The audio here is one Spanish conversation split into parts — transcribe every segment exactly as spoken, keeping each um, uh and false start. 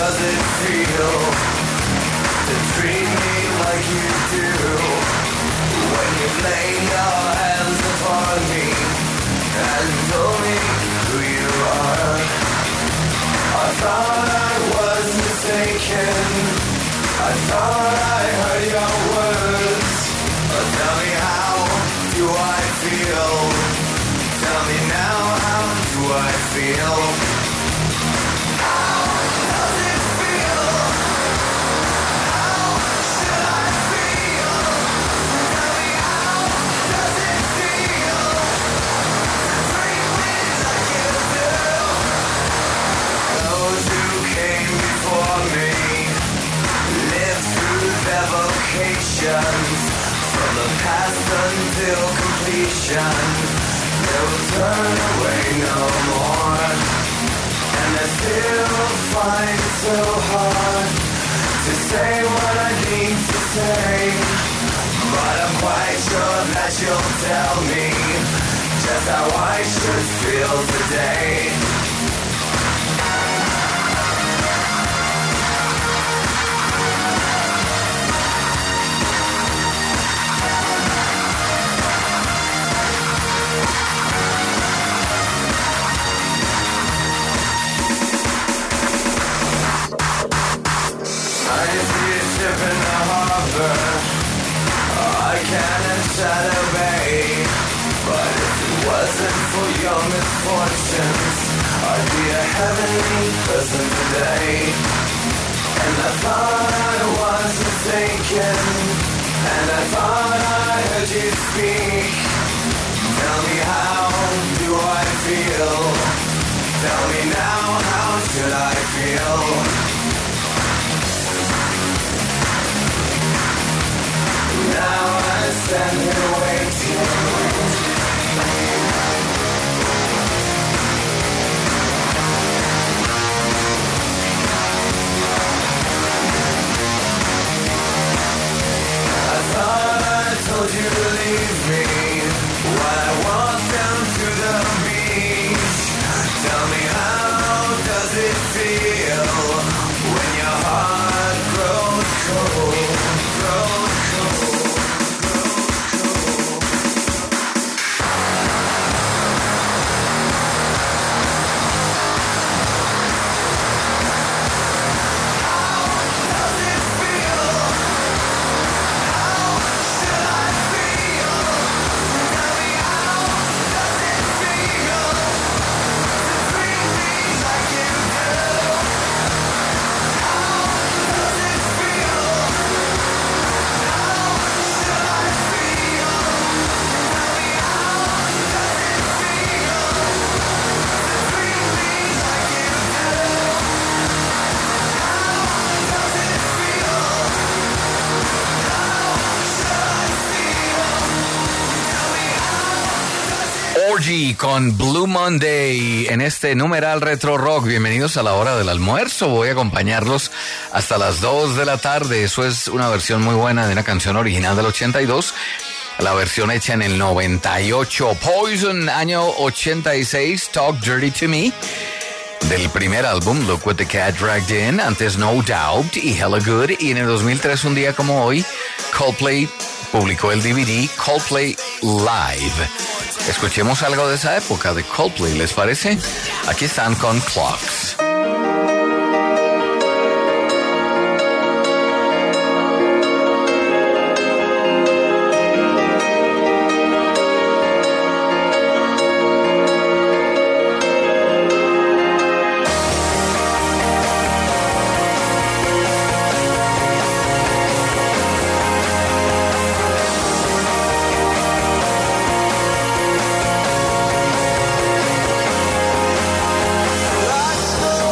does it feel to treat me like you do? When you lay your hands upon me and told me who you are, I thought I was mistaken. I thought I heard your words. But tell me, how do I feel? Tell me now, how do I feel? How does it feel? How should I feel? Tell me, how does it feel to treat me like you do? Those who came before me lived through their vocations, from the past until completion. They will turn away no more, and I still find it so hard to say what I need to say. But I'm quite sure that you'll tell me just how I should feel today. I see a ship in the harbor, I can't Shadow Bay. But if it wasn't for your misfortunes, I'd be a heavenly person today. And I thought I was mistaken, and I thought I heard you speak. Tell me, how do I feel? Tell me now, how should I feel? Now I stand here waiting. I thought I told you to leave me while I walked down to the beach. Tell me, how does it feel when your heart grows cold, grows cold? Orgy con Blue Monday en este numeral Retro Rock. Bienvenidos a la hora del almuerzo. Voy a acompañarlos hasta las dos de la tarde. Eso es una versión muy buena de una canción original del ochenta y dos. La versión hecha en el noventa y ocho. Poison, año ochenta y seis, Talk Dirty to Me. Del primer álbum, Look What the Cat Dragged In. Antes No Doubt y Hella Good. Y en el dos mil tres, un día como hoy, Coldplay publicó el D V D Coldplay Live. Escuchemos algo de esa época de Coldplay, ¿les parece? Aquí están con Clocks. Lost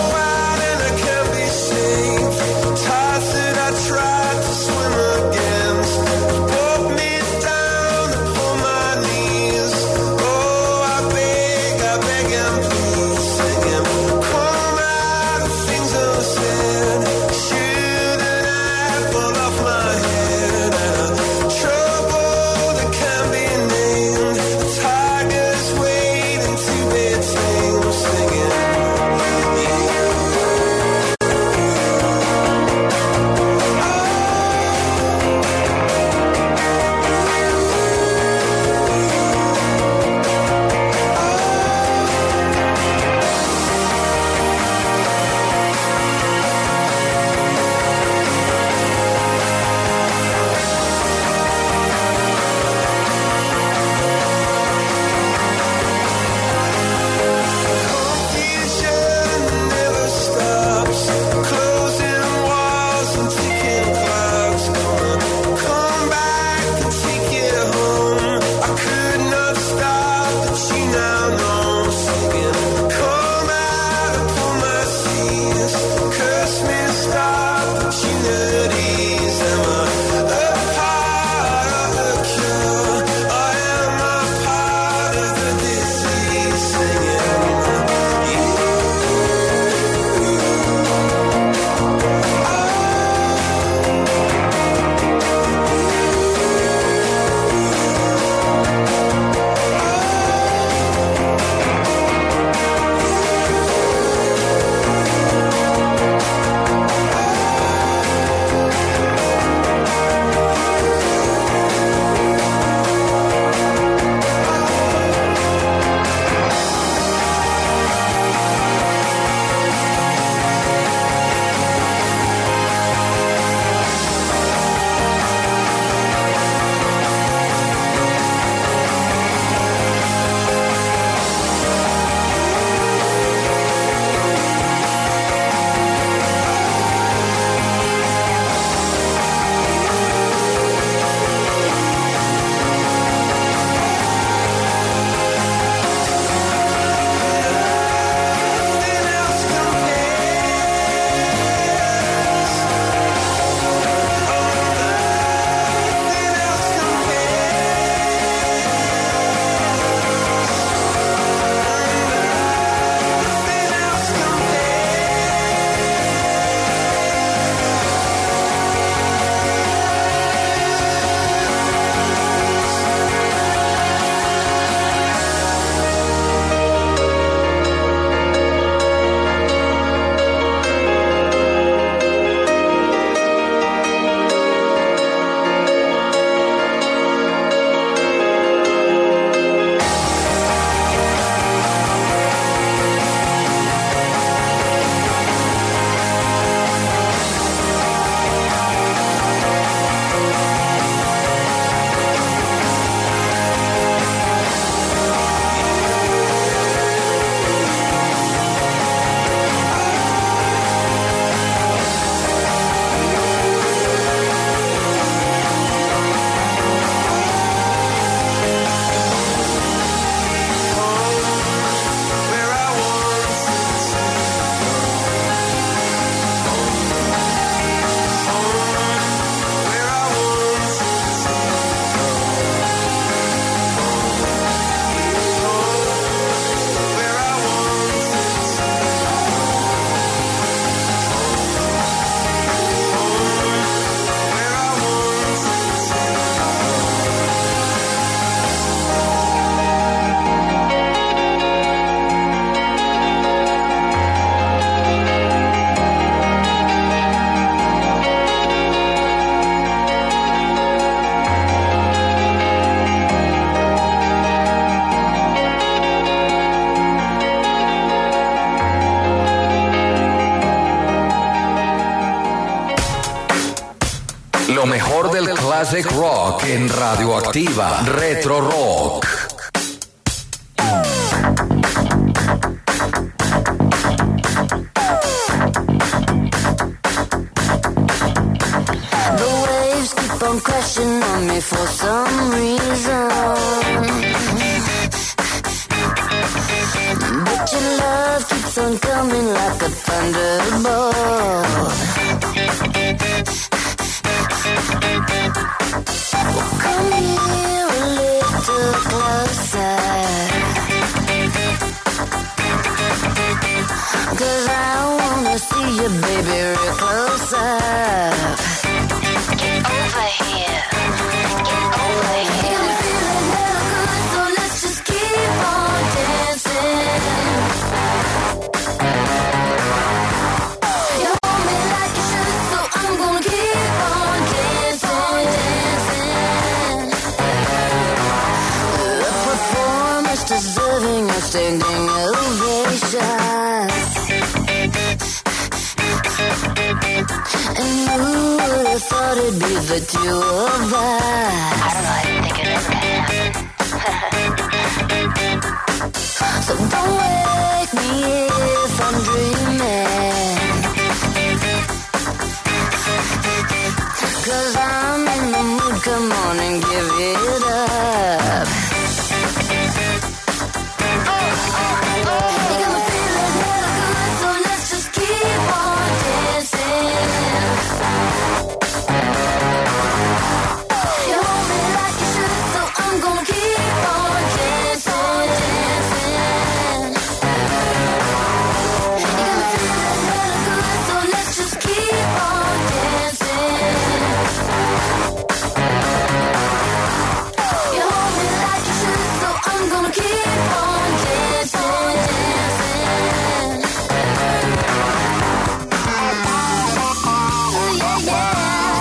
Lo mejor del classic rock en Radioactiva. Retro Rock. The waves keep on crashing on me for some reason, but your love keeps on coming like a thunderbolt. Well, come here a little closer, 'cause I wanna see you, baby, real close up. Get over here, get over here. You're feeling hella good, so let's just keep on dancing. You hold me like you should, so I'm gonna keep on dancing, dancing. The performance deserving a standing ovation. And who would have thought it'd be the two of us? I don't know, I didn't think it ever happened. So don't wake me if I'm dreaming, 'cause I'm in the mood, come on and give it up. Oh, oh, oh. You got me feeling hella good, so let's just keep on dancing. You hold me like you should, so I'm gonna keep on dancing, dancing. You got me feeling hella good, so let's just keep on dancing. You hold me like you should, so I'm gonna keep on dancing, dancing. Ooh, yeah, yeah.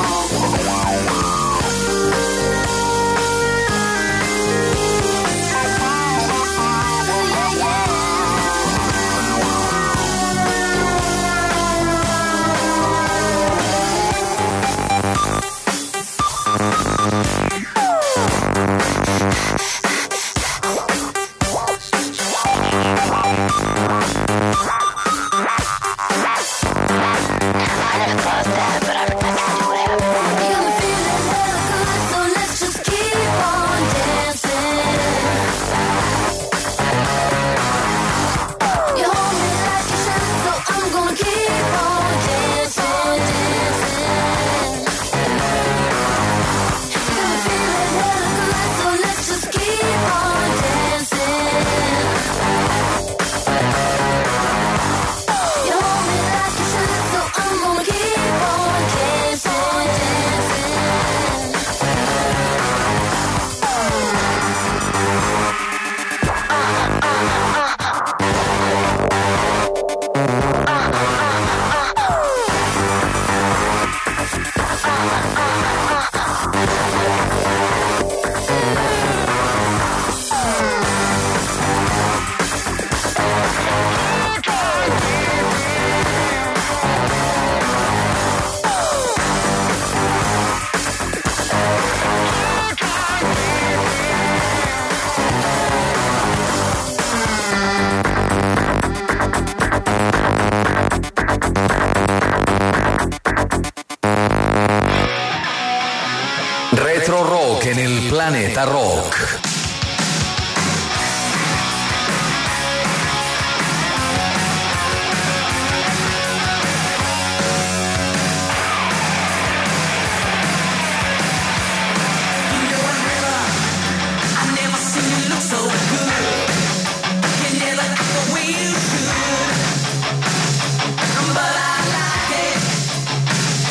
Retro Rock en el Planeta Rock.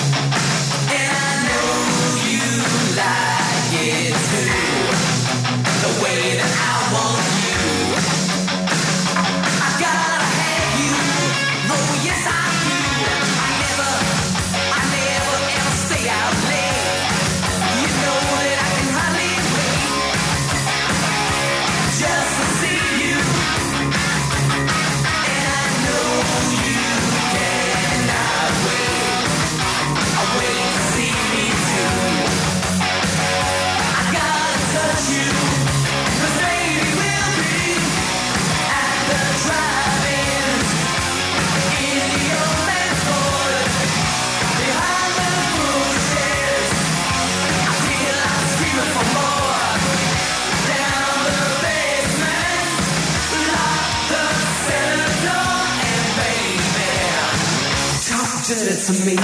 Like it too. did it to me.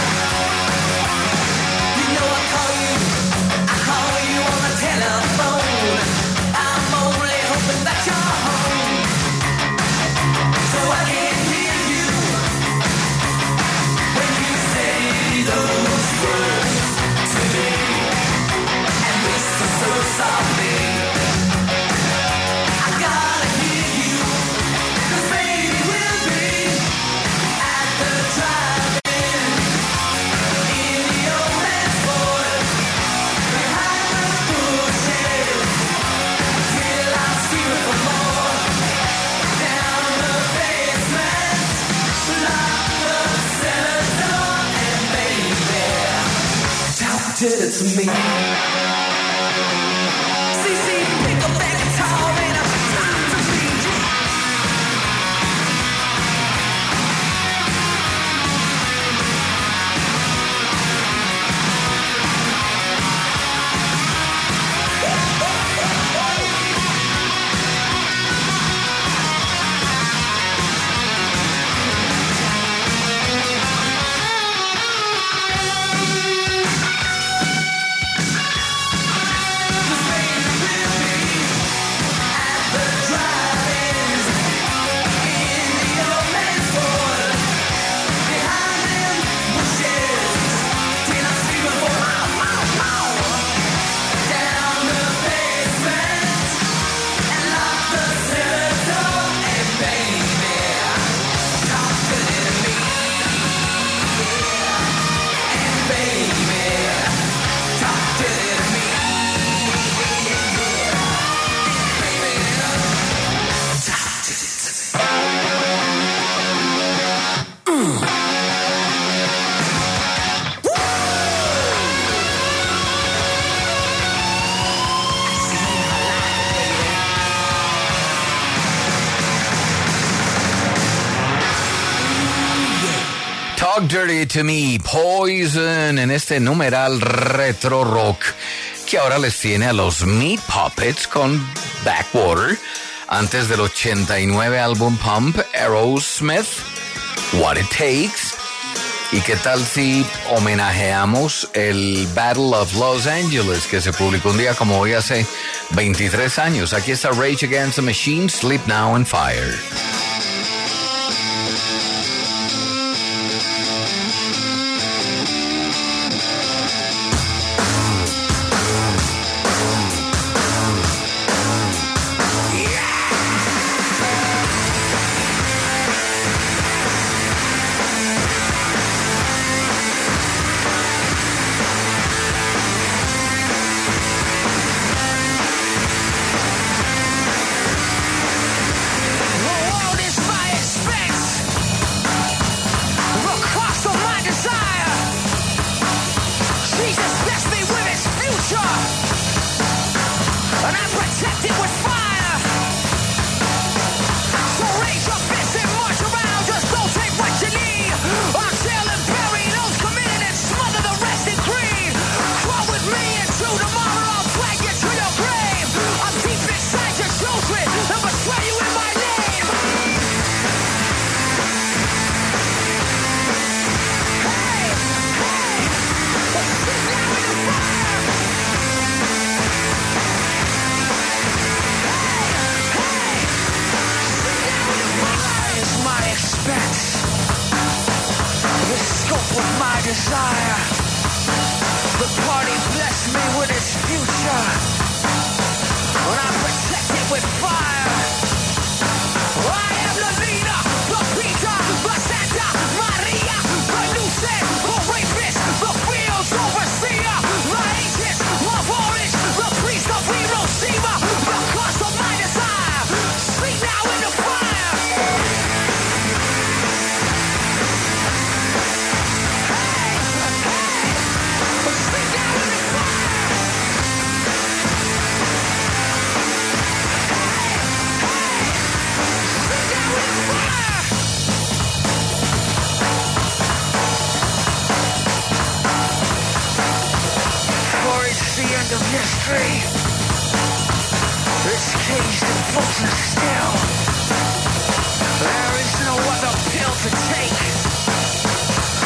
You know I call you, I call you on the telephone. I'm only hoping that you're home, so I can hear you when you say those words to me, and whisper so softly. I gotta hear you, 'cause baby we'll be at the drive-in in the old man's Ford, behind the bushes, till I'm screaming for more. Down the basement, lock the cellar door, and baby, Doc did it to me. C C, pick up that guitar and I'm time to meet you. Talk Dirty to Me, Poison, en este numeral retro rock que ahora les tiene a los Meat Puppets con Backwater, antes del ochenta y nueve álbum Pump, Aerosmith, What It Takes. ¿Y qué tal si homenajeamos el Battle of Los Angeles, que se publicó un día como hoy hace veintitrés años? Aquí está Rage Against the Machine, Sleep Now and Fire. Desire. The party blessed me with its future, when I protect it with fire. I am the leader, the Peter, the Santa Maria, the Lucid, the rapist, the fields overseer, the ancients, the Horus, the priest of Hiroshima, the cause of my desire. Sleep now in the fire. Of history, it's caged and frozen still. There is no other pill to take.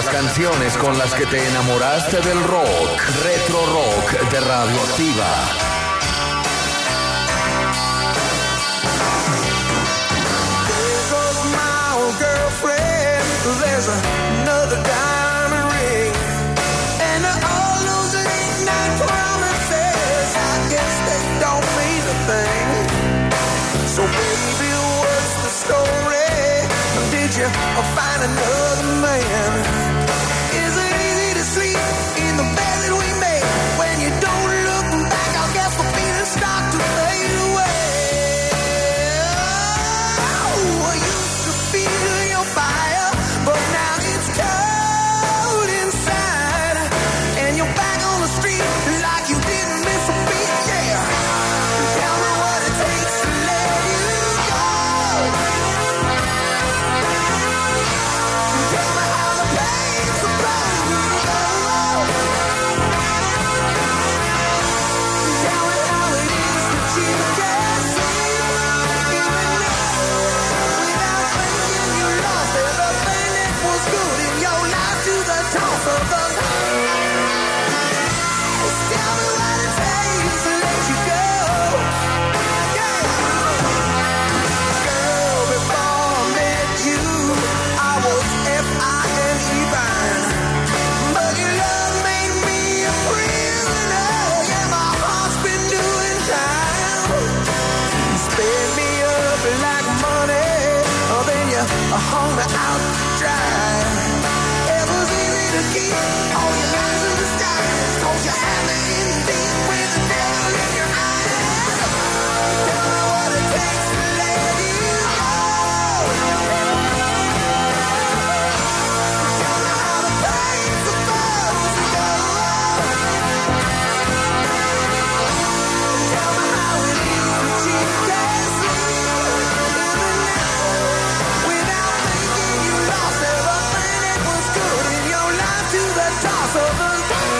las canciones con las que te enamoraste del rock. Retro Rock de Radioactiva. There goes my old girlfriend. There's another diamond ring. And all those late night promises, I guess they don't mean a thing. So baby, what's the story? Did you find another man? Is it easy to sleep in the bed that we made? When you don't look back, I guess the feelings start to fade away. Oh, I used to feel your fire, but now it's cold inside. And you're back on the street like you didn't miss a beat, yeah. Tell me what it takes to let you go. Tell me how the pain's supposed to go. Tell me how it is that you can't sleep even now without thinking you lost everything that was good in your life to the toss of the tell me what it takes to let you go. Yeah. Girl, before I met you, I was F I N E fine. But your love made me a prisoner. Yeah, my heart's been doing time. You sped me up like money, oh, then you hung me out to dry. It was easy to keep all your eyes in the sky, 'cause you had me in deep with the devil in your eyes. Tell me what it takes to let you go. Tell me how the pain's supposed to go. Tell me how it is that you can't sleep even now without thinking you lost everything that was good in your life to the toss of the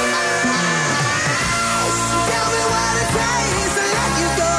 tell me what it takes to let you go.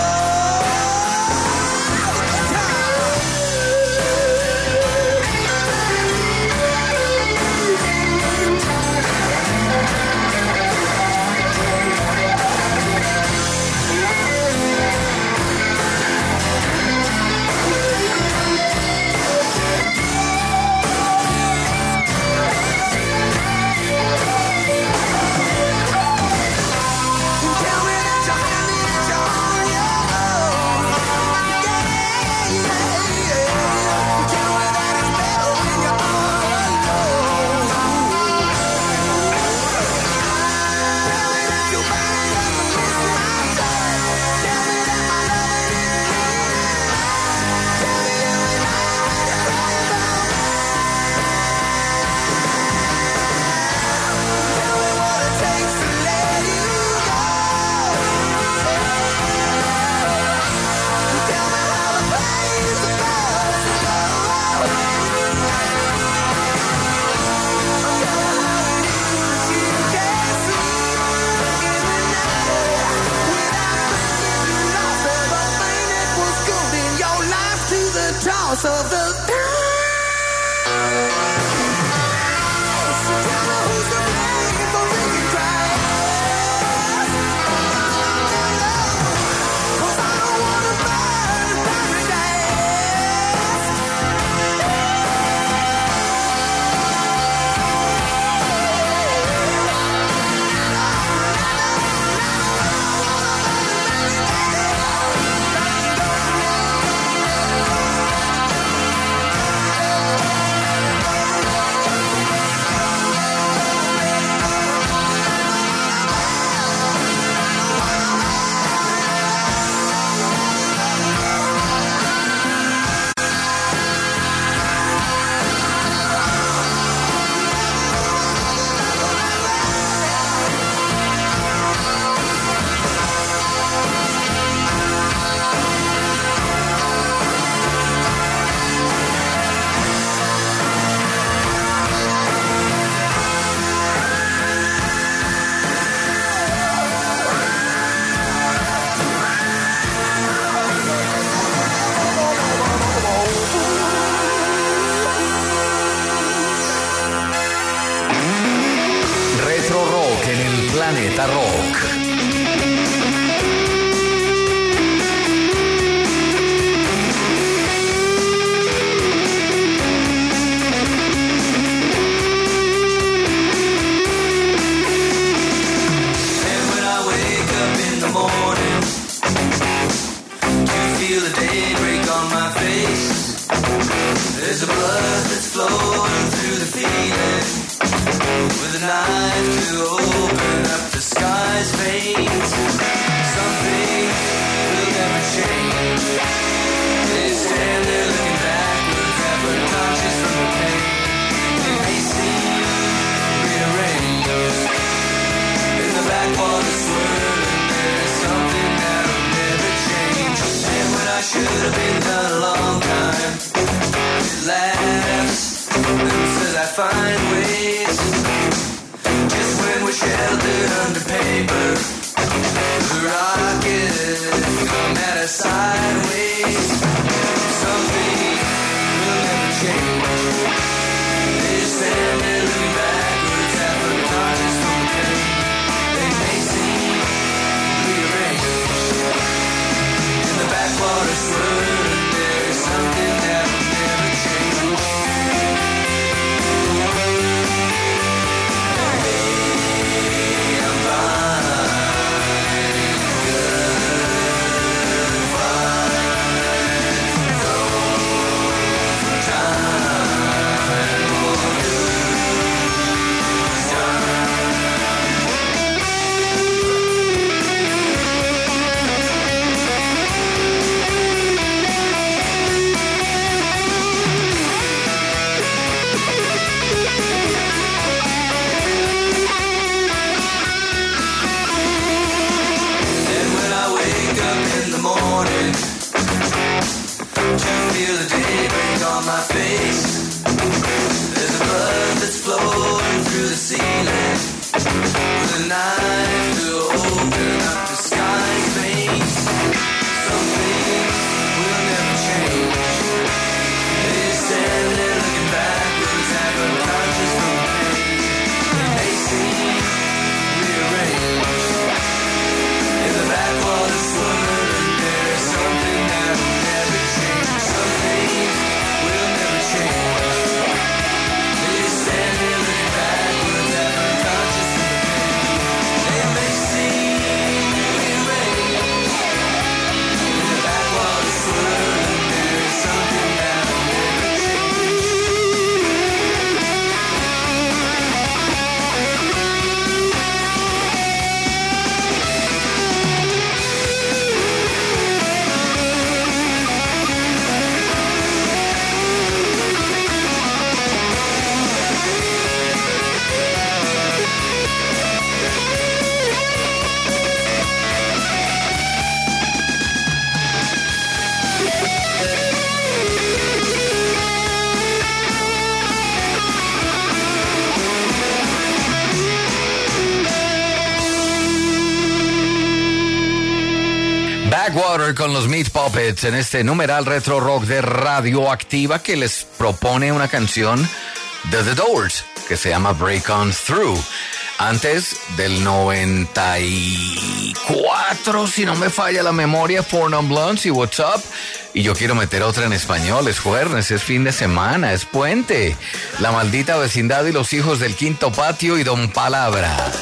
Tell me that you're happy, that you're on your own. Yeah, yeah, yeah. Tell me that it's better when you're all alone. Tell me that your body doesn't miss my touch. Tell me that my love didn't mean it. Tell me every night when you're crying about me. Tell me what it takes to let you go. Tell me how the pain's supposed to go. Tell me how it is that you can't sleep even now without thinking you lost everything that was good in your life to the toss of the so tell me who's to blame for making cries. 'Cause I don't wanna burn in paradise. Bogotá Rock. Feel the day break on my face. There's a blood that's flowing through the feeling, with a knife to open up the sky's veins. Something will never change. They stand there looking backwards, half unconscious from the pain. They may seem rearranged in the backwater swirling. There's something that'll never change. And when I should have been done a long time, it laughs and says I find ways. Just when we're sheltered under paper, the rockets come at us sideways. Something will never change. They just stand there looking backwards, half unconscious from the pain. They may seem rearranged in the backwater swirling. There's something that will never change. Hey, I'm fine, good, fine. Don't time won't lose time. And when I wake up in the morning, to feel the day break on my face, there's a blood that's flowing through the ceiling, with a knife to open up the sky's veins. Something will never change. They stand there looking backwards, half unconscious from the pain. They may seem rearranged in the backwater swirling. There's something that will never change. Some things will never change. They stand there looking backwards, half unconscious from the pain. They may seem rearranged in the backwater swirling. There's something that will never change. Backwater con los Meat Puppets en este numeral retro rock de Radioactiva que les propone una canción de The Doors que se llama Break On Through. Antes del noventa y cuatro, si no me falla la memoria, Four Non Blondes y What's Up. Y yo quiero meter otra en español. Es jueves, es fin de semana, es puente. La maldita vecindad y los hijos del quinto patio y Don Palabras.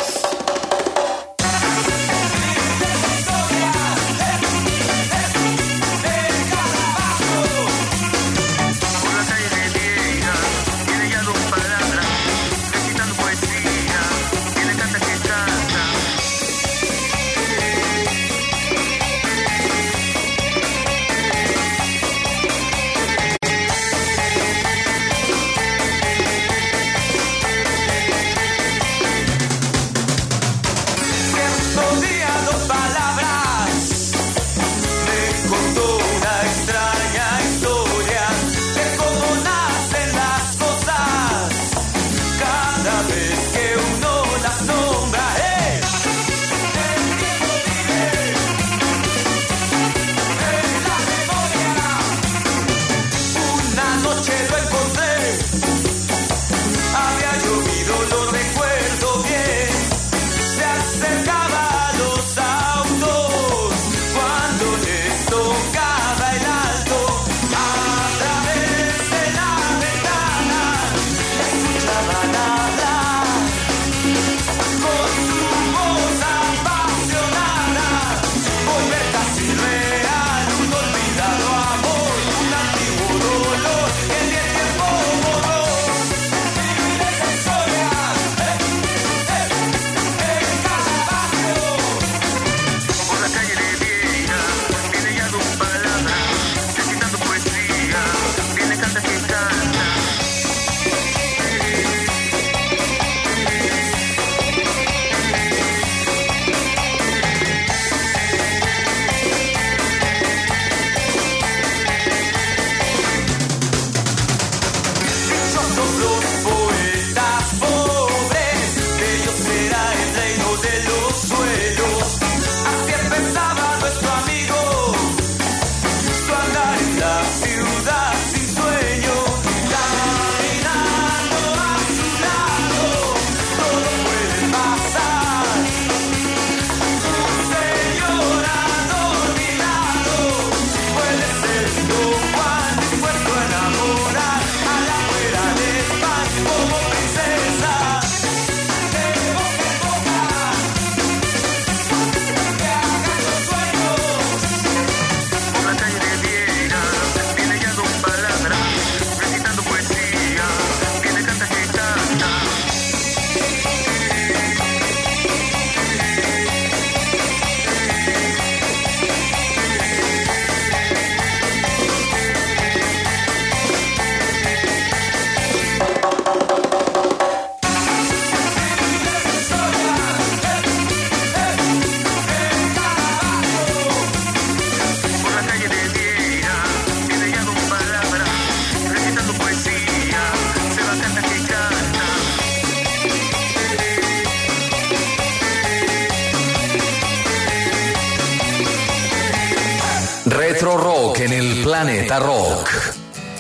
Planeta Rock.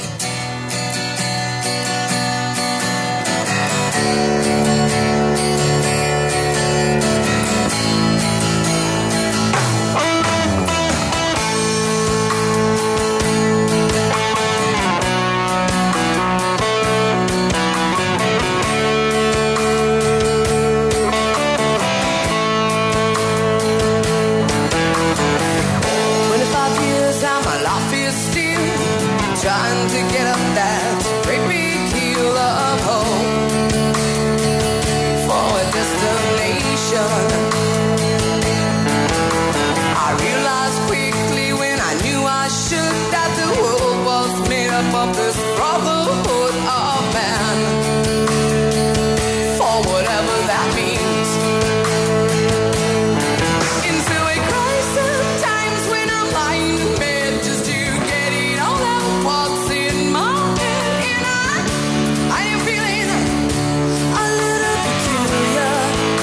Trying to get up that great big hill of hope for a destination. I realized quickly when I knew I should that the world was made up of this brotherhood of man, for whatever that means. Into a crisis times when I'm lying in bed just to get it all out. What's in my head, and I, I am feeling a little peculiar.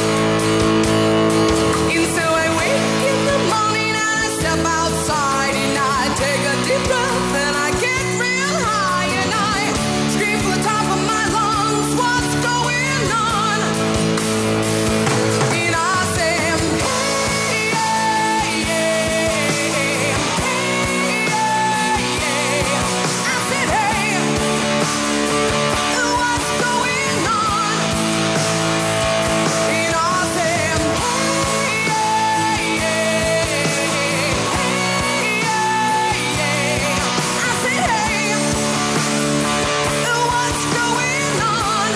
And so I wake in the morning and I step outside and I take a deep breath and I get real high and I scream from the top of my lungs, what's going on? And I say, hey, yeah, yeah, hey, yeah, yeah. I said, hey, what's going on? And I said, hey, yeah, yeah, hey, yeah, yeah. I said, hey, what's going on?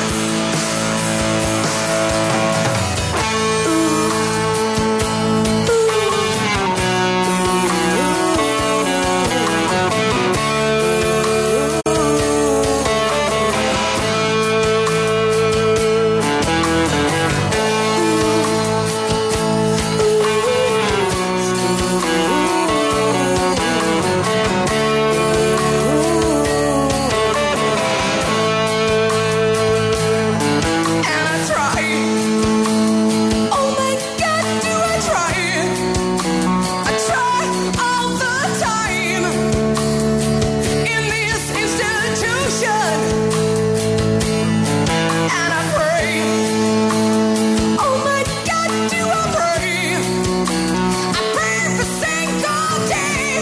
And I try. Oh my God, do I try? I try all the time in this institution, and I pray. Oh my God, do I pray? I pray for single day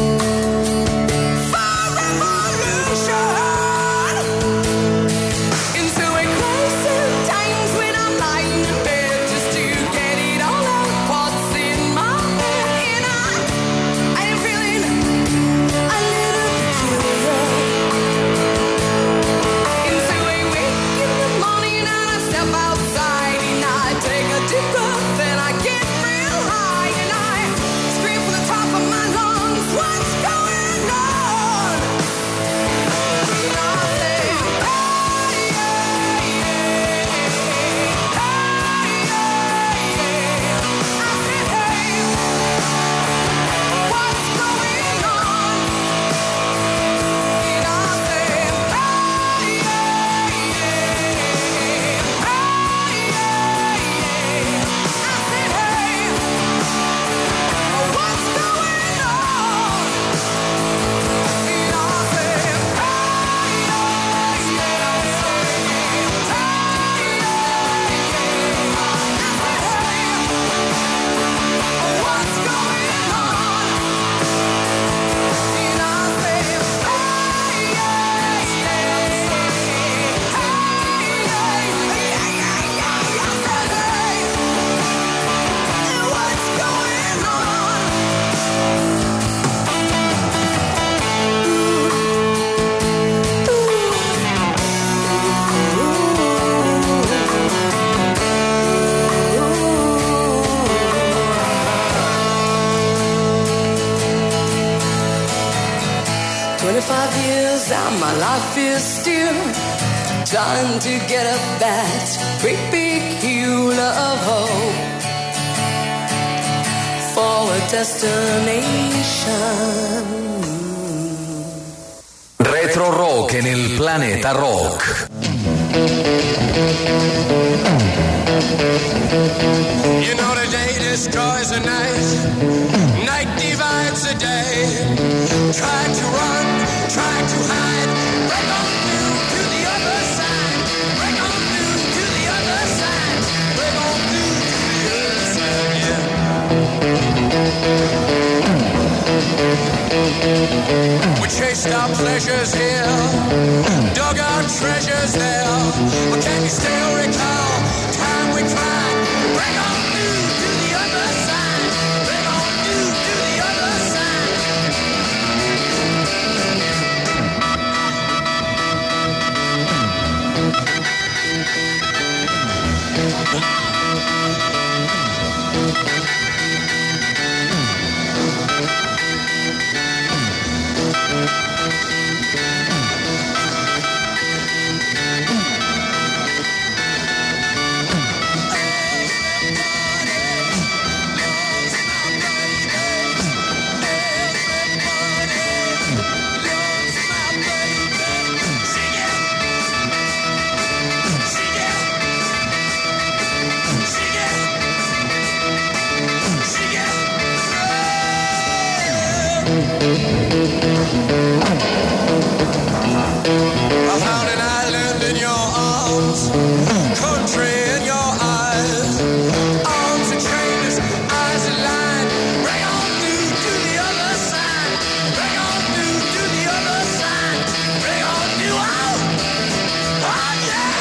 for revolution. Into a crisis times when I'm lying in bed just to get it all out. What's in my head, and I, I am feeling a little peculiar. Into a wake in the morning and I step outside and I take a deep breath and I get real high and I scream from the top of my lungs, what's going on? And I say, hey, yeah, yeah, hey, yeah, yeah. I said, hey, what's going on? And I say, hey, yeah, yeah, hey, yeah, yeah. I said, hey, what's going on? And I say, hey, yeah, what's going on? And I say, hey, what's going on? Twenty-five years and my life is still trying to get up that great big hill of hope for a destination. Retro Rock nel Planeta Rock. You know the day destroys the night, night divides miles a day. Tried to run, tried to hide. Break on through to the other side. Break on through to the other side. Break on through to the other side, yeah. We chased our pleasures here, dug our treasures there. But can you still recall time we cried? Break on through to the other side. Break on through to the other side. I found an island in your arms, country in your eyes, arms are chainless, eyes aligned. Bring on through to the other side. Bring on through to the other side. Bring on through, oh, oh yeah.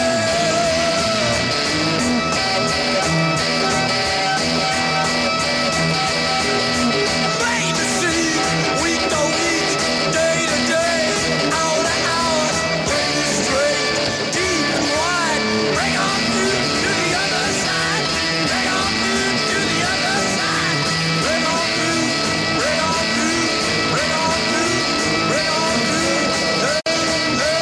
Rain to see, week to week, day to day, hour to hour, pain straight, deep and wide. Bring on through to the other side. Bring on through to the other side. Bring on through, bring on through, bring on through, bring on through. Hey, hey,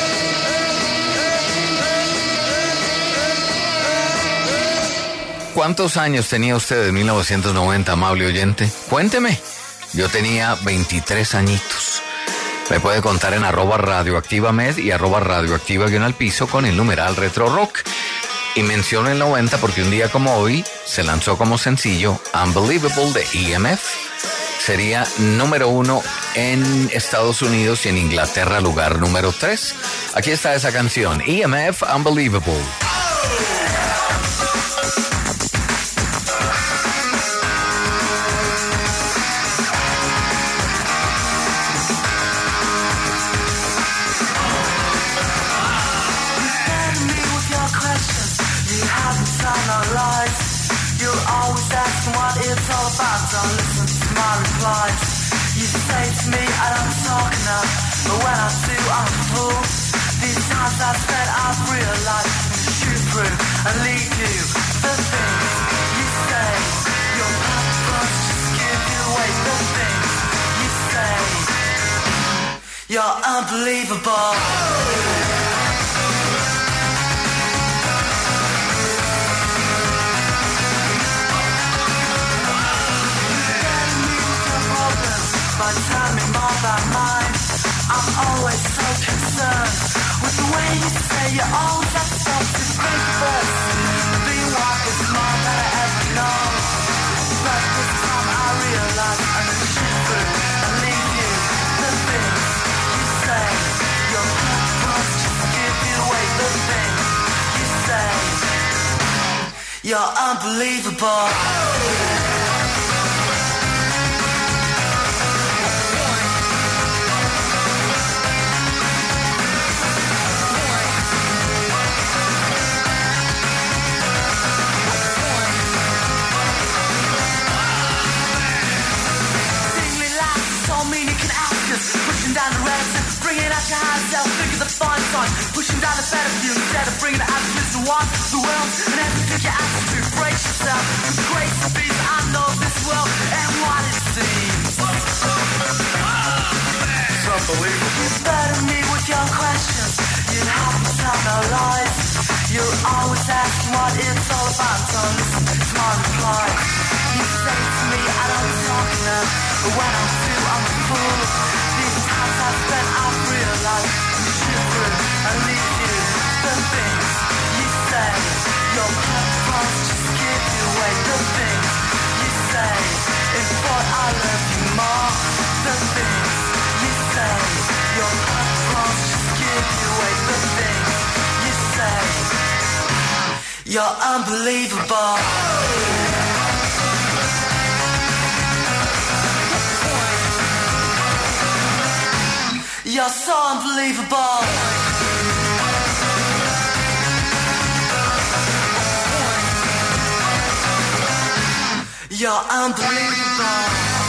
¿Cuántos años tenía usted en mil novecientos noventa, amable oyente? Cuénteme. Yo tenía veintitrés añitos. Me puede contar en arroba radioactivamed y arroba radioactiva guión al piso con el numeral Retro Rock. Y menciono el noventa porque un día como hoy se lanzó como sencillo Unbelievable de E M F. Sería número uno en Estados Unidos y en Inglaterra lugar número tres. Aquí está esa canción, E M F Unbelievable. You'll always ask what it's all about. Don't listen to my replies. You say to me I don't talk enough, but when I do I'm a fool. These times I've spent I've realized I can shoot through and leave you the things you say. Your purpose just give you away. The things you say. You're unbelievable. By telling me more about mine, I'm always so concerned with the way you say you always have to stop to think first. Being wife is more than I ever know, but this time I realize I'm gonna shoot through and leave you the things you say. Your purpose just give you away. The things you say. You're unbelievable. Pushing down the ranks and bringing out your high self. Think of the fun song. Pushing down the better view instead of bringing the attitudes to want the world. And have to pick your attitude, brace yourself. It's great to be, I know this world and what it seems. It's unbelievable. You better me with your questions. You have to tell no lies. You'll always ask what it's all about. Don't listen to my replies. You say to me I don't talk enough, but when I do I'm a fool. These times I've spent I've realized I'm shoot through and leave you the things you say. Your purpose just give you away. The things you say is what I love you more. You're unbelievable. You're so unbelievable. You're unbelievable.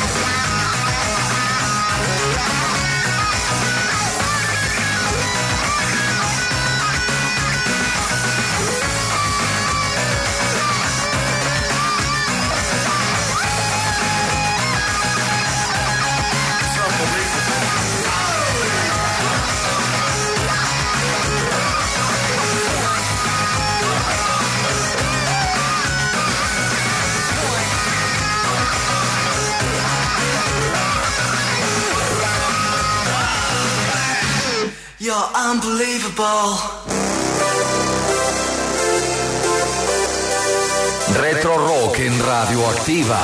You're unbelievable. Retro Rock en Radioactiva.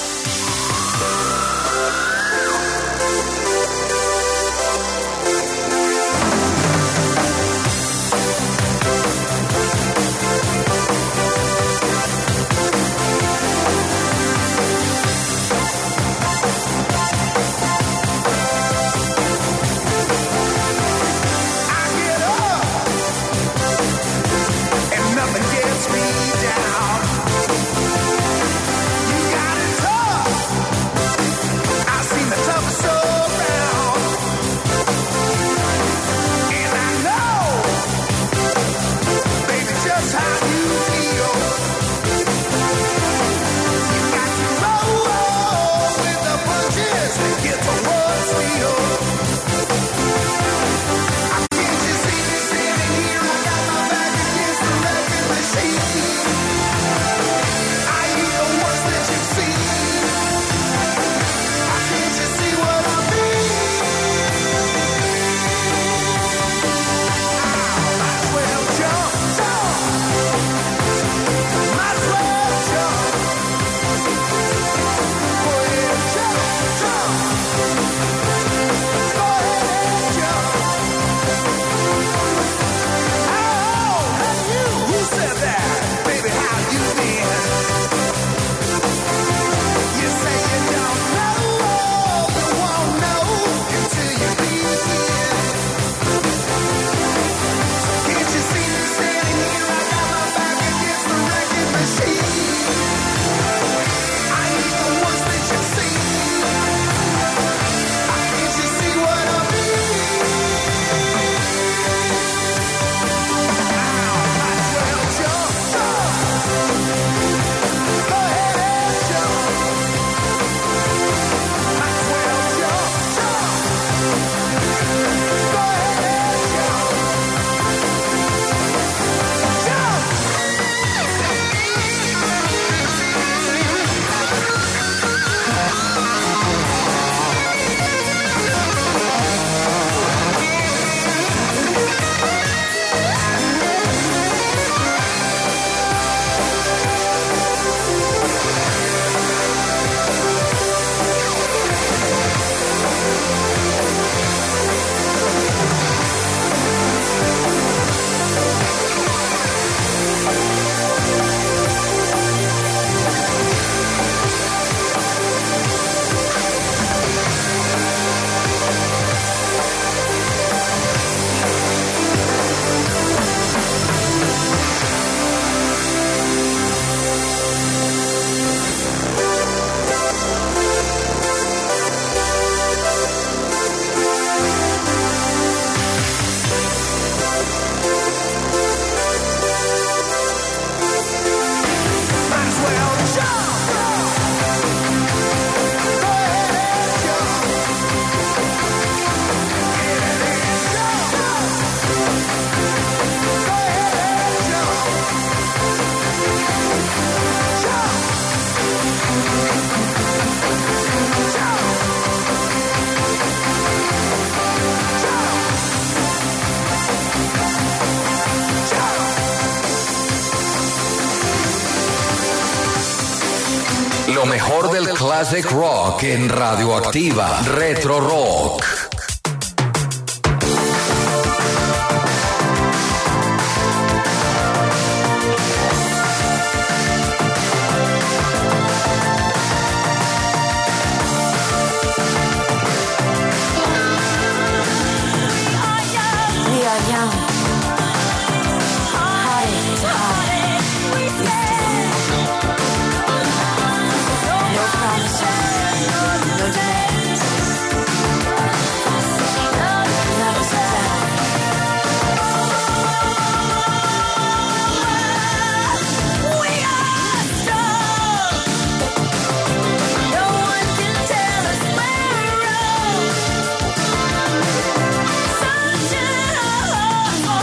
Lo mejor del classic rock en Radioactiva. Retro Rock. young. Heartache, heartache. No promises, no demands. Love is bad. We are strong. No one can tell us we're wrong. Sunshine, oh, oh, oh.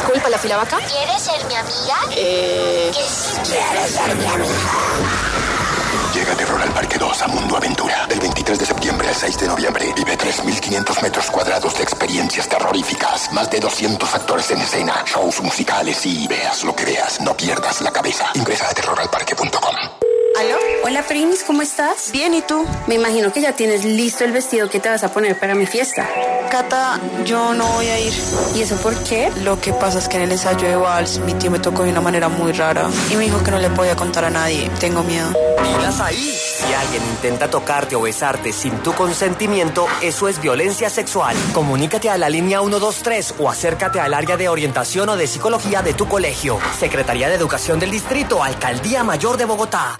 Disculpa, ¿la fila va acá? ¿Quieres ser mi amiga? Eh... Que si quieres ser mi amiga. Llega Terror al Parque dos a Mundo Aventura. Del veintitrés de septiembre al seis de noviembre. Vive tres mil quinientos metros cuadrados de experiencias terroríficas. Más de doscientos actores en escena. Shows musicales y veas lo que veas. No pierdas la cabeza. Ingresa a terror al parque punto com. ¿Aló? Hola, Primis, ¿cómo estás? Bien, ¿y tú? Me imagino que ya tienes listo el vestido que te vas a poner para mi fiesta. Cata, yo no voy a ir. ¿Y eso por qué? Lo que pasa es que en el ensayo de vals mi tío me tocó de una manera muy rara y me dijo que no le podía contar a nadie. Tengo miedo. ¡Pilas ahí! Si alguien intenta tocarte o besarte sin tu consentimiento, eso es violencia sexual. Comunícate a la línea uno dos tres o acércate al área de orientación o de psicología de tu colegio. Secretaría de Educación del Distrito, Alcaldía Mayor de Bogotá.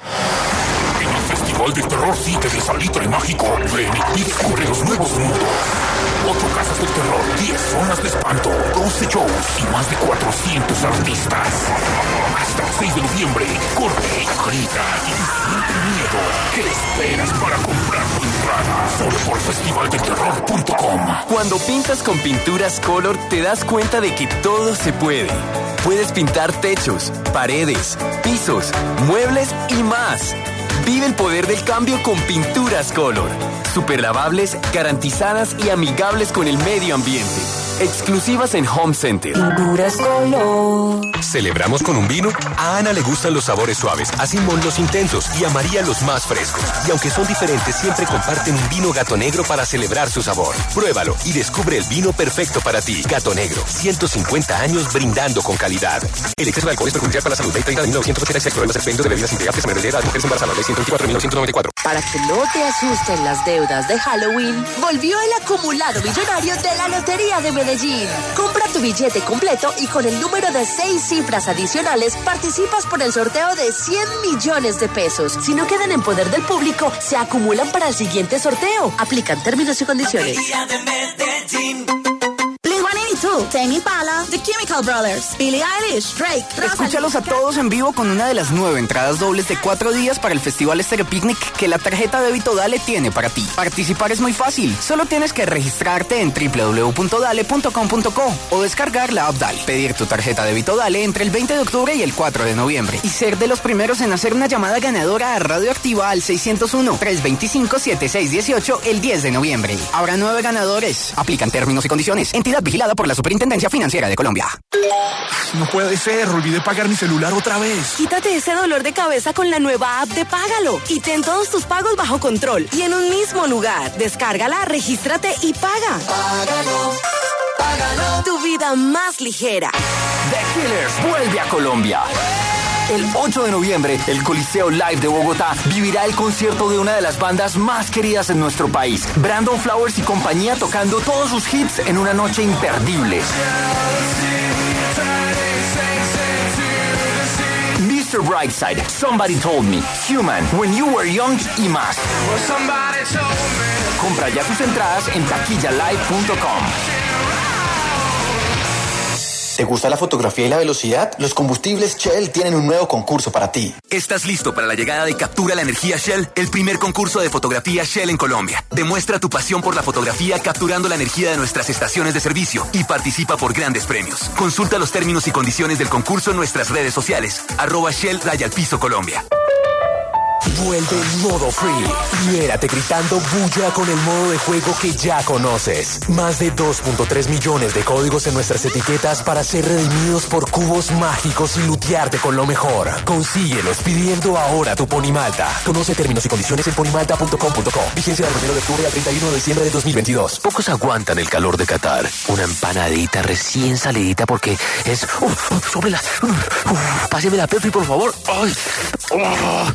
En el Festival de Terror siete de Salitre y Mágico, ven y descubre los nuevos mundos. Ocho casas del terror, diez zonas de espanto, doce shows y más de cuatrocientos artistas. Hasta el seis de noviembre, corre, grita y siente miedo. ¿Qué esperas para comprar tu entrada? Solo por festival de terror punto com. Cuando pintas con pinturas Color, te das cuenta de que todo se puede. Puedes pintar techos, paredes, pisos, muebles y más. Vive el poder del cambio con Pinturas Color. Superlavables, garantizadas y amigables con el medio ambiente. Exclusivas en Home Center. Pinturas Color. ¿Celebramos con un vino? A Ana le gustan los sabores suaves, a Simón los intensos y a María los más frescos. Y aunque son diferentes, siempre comparten un vino Gato Negro para celebrar su sabor. Pruébalo y descubre el vino perfecto para ti. Gato Negro, ciento cincuenta años brindando con calidad. El exceso de alcohol es perjudicial para la salud. Ley treinta de mil novecientos ochenta y seis, problemas expendios de bebidas integrables, menores de edad, mujeres embarazadas. Ley ciento veinticuatro de mil novecientos noventa y cuatro. Para que no te asusten las deudas de Halloween, volvió el acumulado millonario de la Lotería de Medellín. Compra tu billete completo y con el número de seis cifras adicionales participas por el sorteo de cien millones de pesos. Si no quedan en poder del público, se acumulan para el siguiente sorteo. Aplican términos y condiciones. Lotería de Medellín. Blink one eighty-two, Tame Impala, The Chemical Brothers, Billie Eilish, Drake. Escúchalos a todos en vivo con una de las nueve entradas dobles de cuatro días para el Festival Estéreo Picnic que la tarjeta débito Dale tiene para ti. Participar es muy fácil, solo tienes que registrarte en doble u doble u doble u punto dale punto com punto co o descargar la app Dale, pedir tu tarjeta débito Dale entre el veinte de octubre y el cuatro de noviembre y ser de los primeros en hacer una llamada ganadora a Radioactiva al seiscientos uno, trescientos veinticinco, setenta y seis dieciocho el diez de noviembre. Habrá nueve ganadores. Aplican términos y condiciones. Entidad vigilada por la Superintendencia Financiera de Colombia. No puede ser, olvidé pagar mi celular otra vez. Quítate ese dolor de cabeza con la nueva app de Págalo y ten todos tus pagos bajo control y en un mismo lugar. Descárgala, regístrate y paga. Págalo, págalo. Tu vida más ligera. The Killers vuelve a Colombia. El ocho de noviembre, el Coliseo Live de Bogotá vivirá el concierto de una de las bandas más queridas en nuestro país. Brandon Flowers y compañía tocando todos sus hits en una noche imperdible. mister Brightside, Somebody Told Me, Human, When You Were Young y más. Compra ya tus entradas en taquilla live punto com. ¿Te gusta la fotografía y la velocidad? Los combustibles Shell tienen un nuevo concurso para ti. ¿Estás listo para la llegada de Captura la Energía Shell? El primer concurso de fotografía Shell en Colombia. Demuestra tu pasión por la fotografía capturando la energía de nuestras estaciones de servicio y participa por grandes premios. Consulta los términos y condiciones del concurso en nuestras redes sociales. Arroba Shell Raya al Piso Colombia. Vuelve el modo free. Libérate gritando bulla con el modo de juego que ya conoces. Más de dos punto tres millones de códigos en nuestras etiquetas para ser redimidos por cubos mágicos y lutearte con lo mejor. Consíguelos pidiendo ahora tu Ponimalta. Conoce términos y condiciones en ponimalta punto com punto co. Vigencia del primero de octubre al treinta y uno de diciembre de dos mil veintidós. Pocos aguantan el calor de Qatar. Una empanadita recién salidita porque es... Uf, uf, sobre la... Uf, uf, páseme la Pepsi, por favor. Ay. Oh.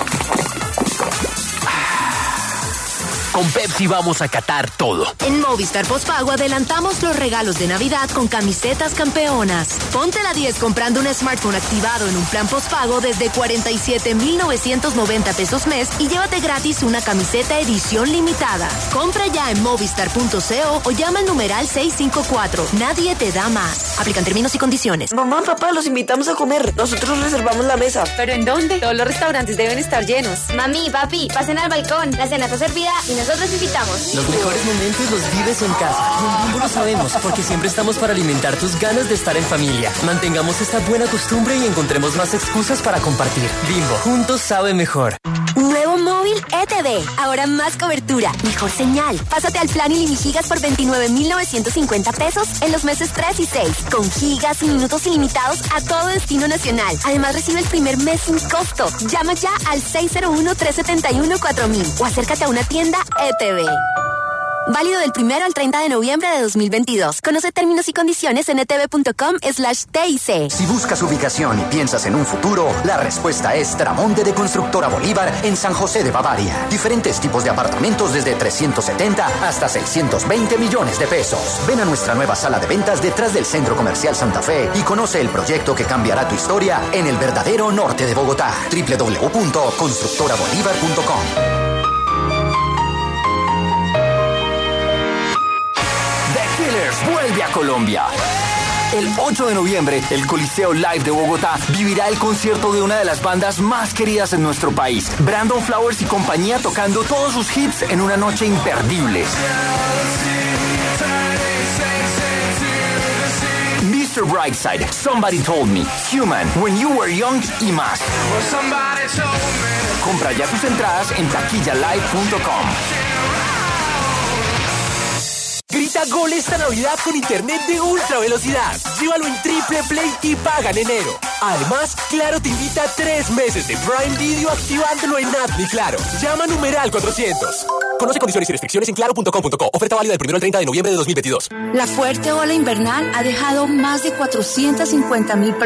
Con Pepsi vamos a catar todo. En Movistar Postpago adelantamos los regalos de Navidad con camisetas campeonas. Ponte la diez comprando un smartphone activado en un plan postpago desde cuarenta y siete mil novecientos noventa pesos mes y llévate gratis una camiseta edición limitada. Compra ya en movistar punto co o llama al numeral seis cinco cuatro. Nadie te da más. Aplican términos y condiciones. Mamá, papá, los invitamos a comer. Nosotros reservamos la mesa. ¿Pero en dónde? Todos los restaurantes deben estar llenos. Mami, papi, pasen al balcón. La cena está servida y nos Nosotros invitamos. Los mejores momentos los vives en casa. Y en Bimbo lo sabemos, porque siempre estamos para alimentar tus ganas de estar en familia. Mantengamos esta buena costumbre y encontremos más excusas para compartir. Bimbo, juntos sabe mejor. Nuevo móvil E T V. Ahora más cobertura, mejor señal. Pásate al plan Ilimigigas por veintinueve mil novecientos cincuenta pesos en los meses tres y seis. Con gigas y minutos ilimitados a todo destino nacional. Además, recibe el primer mes sin costo. Llama ya al seis cero uno, tres siete uno, cuatro mil o acércate a una tienda E T V. Válido del primero al treinta de noviembre de dos mil veintidós. Conoce términos y condiciones en etv.com slash TIC. Si buscas ubicación y piensas en un futuro, la respuesta es Tramonte de Constructora Bolívar en San José de Bavaria. Diferentes tipos de apartamentos desde trescientos setenta hasta seiscientos veinte millones de pesos. Ven a nuestra nueva sala de ventas detrás del Centro Comercial Santa Fe y conoce el proyecto que cambiará tu historia en el verdadero norte de Bogotá. doble u doble u doble u punto constructora bolívar punto com. Vuelve a Colombia. El ocho de noviembre, el Coliseo Live de Bogotá vivirá el concierto de una de las bandas más queridas en nuestro país. Brandon Flowers y compañía tocando todos sus hits en una noche imperdible. mister Brightside, Somebody Told Me, Human, When You Were Young y más. Compra ya tus entradas en taquilla live punto com. Grita gol esta Navidad con internet de ultra velocidad. Llévalo en Triple Play y paga en enero. Además, Claro te invita a tres meses de Prime Video activándolo en App Mi Claro. Llama numeral cuatrocientos. Conoce condiciones y restricciones en claro punto com punto co. Oferta válida del primero al treinta de noviembre de dos mil veintidós. La fuerte ola invernal ha dejado más de cuatrocientas cincuenta mil personas